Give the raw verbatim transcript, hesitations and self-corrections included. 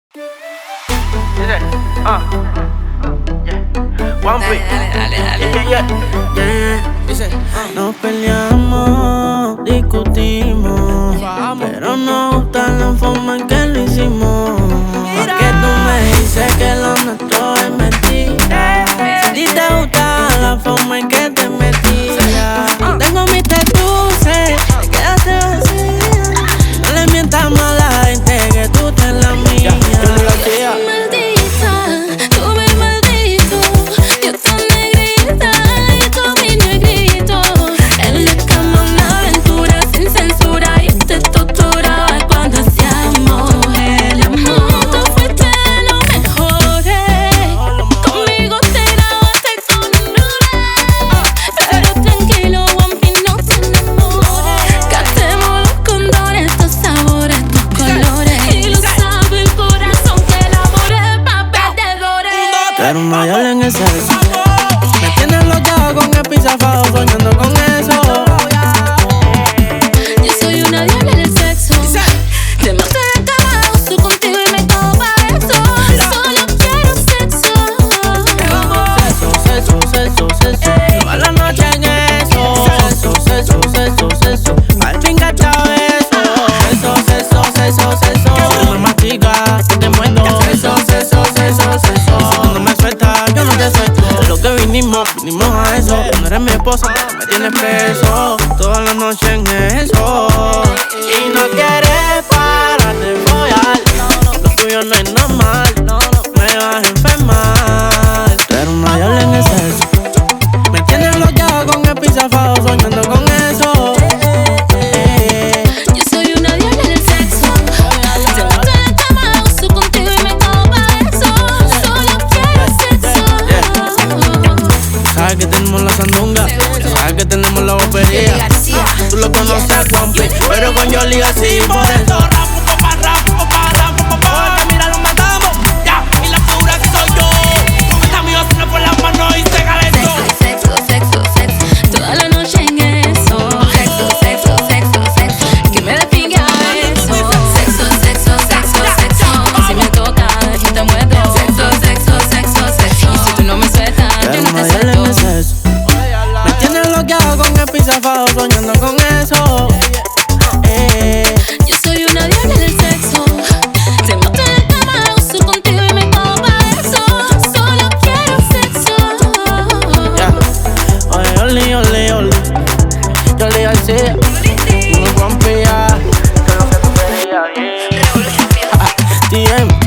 Dice, ah, yeah, one beat, yeah, yeah, yeah, yeah. Dice, ah. Nos peleamos, discutimos, pero nos gusta la forma en que lo hicimos. Porque tú me dices que lo nuestro es mentira. Si a ti te gusta la forma en que te metía. Tengo mis tatuajes, te quedaste vacía. No le mientas más a la gente que tú te la mía. Yo no lo hacía. Maldita, tú me maldito. Yo tan negrita y tú mi negrito. En la cama una aventura sin censura y te torturaba cuando hacíamos el amor. Tú fuiste de lo mejor. Conmigo te grabaste con honores. Pero tranquilo, Wampi, no te enamores. Gastemos los condones, tus sabores, tus colores. Y lo sabe el corazón que el amor es pa' perdedores. Pero mayor en el sexo. Me tienes loca con el pisafado, soñando con eso. Yo soy una diabla en el sexo. Te mato en la cama, uso contigo y me como pa' eso. Solo quiero sexo. Sexo, sexo, sexo, sexo. Toda la noche en eso. Sexo, sexo, sexo, sexo. Al fin gastado eso. Sexo, sexo, sexo, sexo. Tú me masticas, yo te muerdo. Sexo, sexo, sexo, sexo. Y si tú no me sueltas, yo no te suelto. De lo que vinimos, vinimos a eso. No eres mi esposa, me tienes preso. Toda la noche en eso. Y no quieres parar de follar. Lo tuyo no es normal. Me vas a enfermar. Pero una diabla en el sexo. Me tienes bloqueado con el pisafado, soñando con eso. Eh, Yo soy una diabla en el sexo. Te mato en la cama, uso contigo y me como pa' eso. Solo quiero sexo. Sabes que tenemos la sandunga, sabes que tenemos la bobería. Tú lo conoces, Wampi, pero con Yoli así por eso. Porque mira, lo matamos, ya, y la figura que soy yo. Tú me estás mío, se me fue la mano y se calentó. Sexo, sexo, sexo, toda la noche en eso. Sexo, sexo, sexo, sexo, que me despingue a eso. Sexo, sexo, sexo, sexo, si me tocas yo te muerdo. Sexo, sexo, sexo, sexo, y si tú no me sueltas yo Pero no una te diabla en el suelto. sexo. Me tienes bloqueado con el pisafado, soñando con eso. Eh, Yo soy una diabla en el sexo. Te mato en la cama, uso contigo y me como pa' eso. Solo quiero sexo. ya. Oye, Yoli, Yoli, Yoli. Yoli García. Muy Wampi, ya. Que no se te quería, yeah. T M.